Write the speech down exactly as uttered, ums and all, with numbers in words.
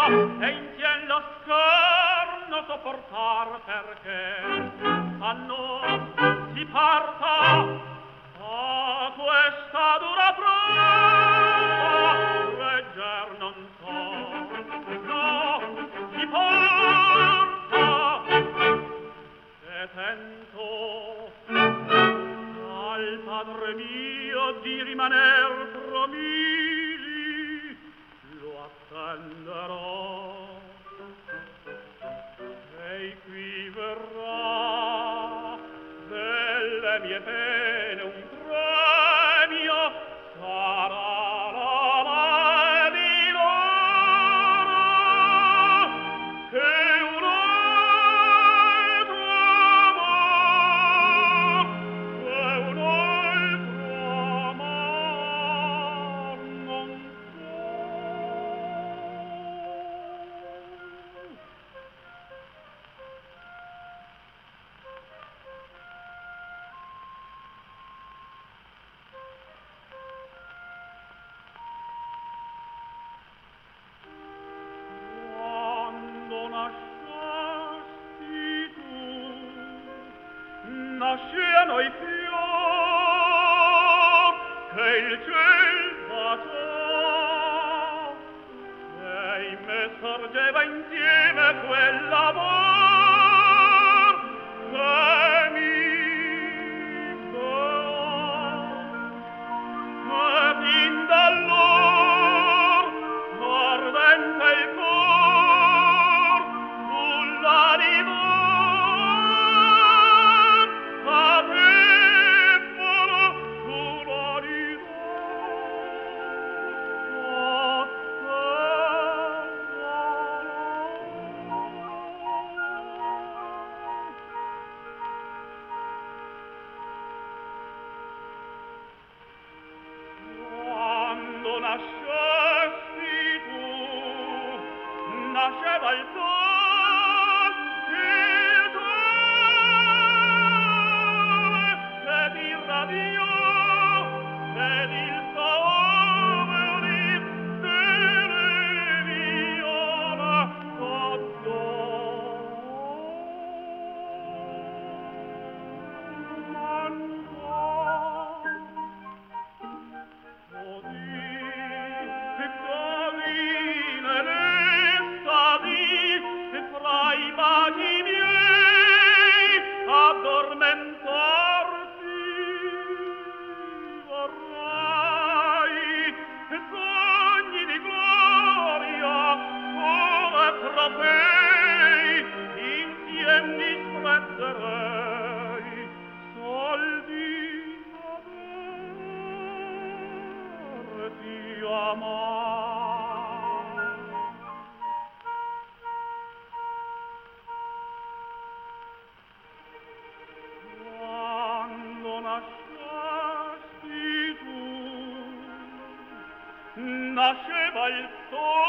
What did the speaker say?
e insieme lo scherno sopportar perché a noi si parta a questa dura prova regger non so no si porta e tento al padre mio di rimaner promisi lo attenderò ei qui verrà delle mie pene un premio sarà la mal di loro che un altro amor che un altro amor non so. Quando nascesti tu, nasceano i fior che il ciel baciò, e in me sorgeva insieme quell'amor che mi creò. E fin d'allor ardente il cor sulla dimor sapevano sulla dimor quando nascesti tu nasceva il sol il sole che ti radiò ed il sole delle viole fra i baci miei addormentarti vorrai sogni di gloria come trofei insieme mi splenderei soldi averti amar. Quando nascesti tu, nasceva il sole